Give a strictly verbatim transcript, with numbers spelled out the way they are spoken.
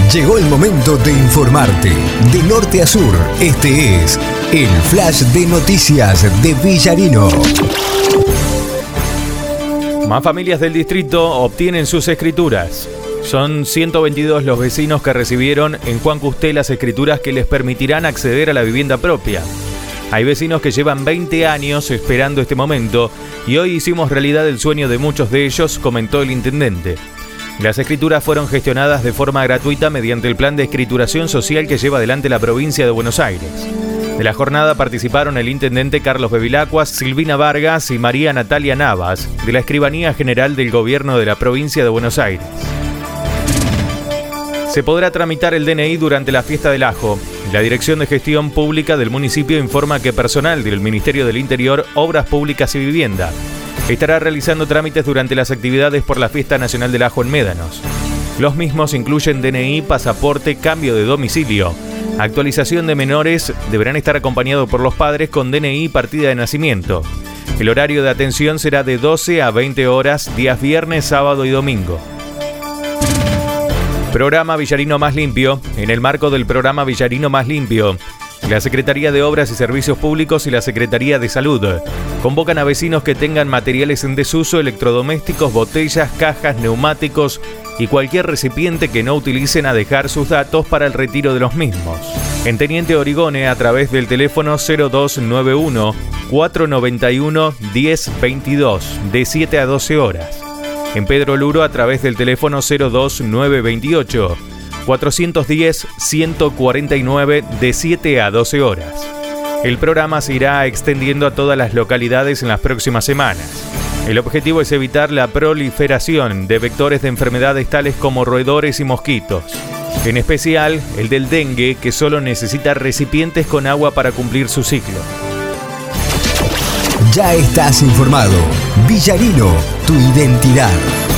Llegó el momento de informarte. De norte a sur, este es el Flash de Noticias de Villarino. Más familias del distrito obtienen sus escrituras. Son ciento veintidós los vecinos que recibieron en Juan Custé las escrituras que les permitirán acceder a la vivienda propia. Hay vecinos que llevan veinte años esperando este momento y hoy hicimos realidad el sueño de muchos de ellos, comentó el intendente. Las escrituras fueron gestionadas de forma gratuita mediante el plan de escrituración social que lleva adelante la provincia de Buenos Aires. De la jornada participaron el intendente Carlos Bevilacqua, Silvina Vargas y María Natalia Navas, de la Escribanía General del Gobierno de la provincia de Buenos Aires. Se podrá tramitar el D N I durante la fiesta del ajo. La Dirección de Gestión Pública del municipio informa que personal del Ministerio del Interior, Obras Públicas y Vivienda estará realizando trámites durante las actividades por la Fiesta Nacional del Ajo en Médanos. Los mismos incluyen D N I, pasaporte, cambio de domicilio, actualización de menores, deberán estar acompañados por los padres con D N I y partida de nacimiento. El horario de atención será de doce a veinte horas, días viernes, sábado y domingo. Programa Villarino Más Limpio. En el marco del programa Villarino Más Limpio, la Secretaría de Obras y Servicios Públicos y la Secretaría de Salud convocan a vecinos que tengan materiales en desuso, electrodomésticos, botellas, cajas, neumáticos y cualquier recipiente que no utilicen a dejar sus datos para el retiro de los mismos. En Teniente Origone, a través del teléfono cero dos nueve uno, cuatro nueve uno, diez veintidós, de siete a doce horas. En Pedro Luro, a través del teléfono cero dos nueve veintiocho, cuatrocientos diez, ciento cuarenta y nueve, de siete a doce horas. El programa se irá extendiendo a todas las localidades en las próximas semanas. El objetivo es evitar la proliferación de vectores de enfermedades tales como roedores y mosquitos. En especial, el del dengue, que solo necesita recipientes con agua para cumplir su ciclo. Ya estás informado. Villarino, tu identidad.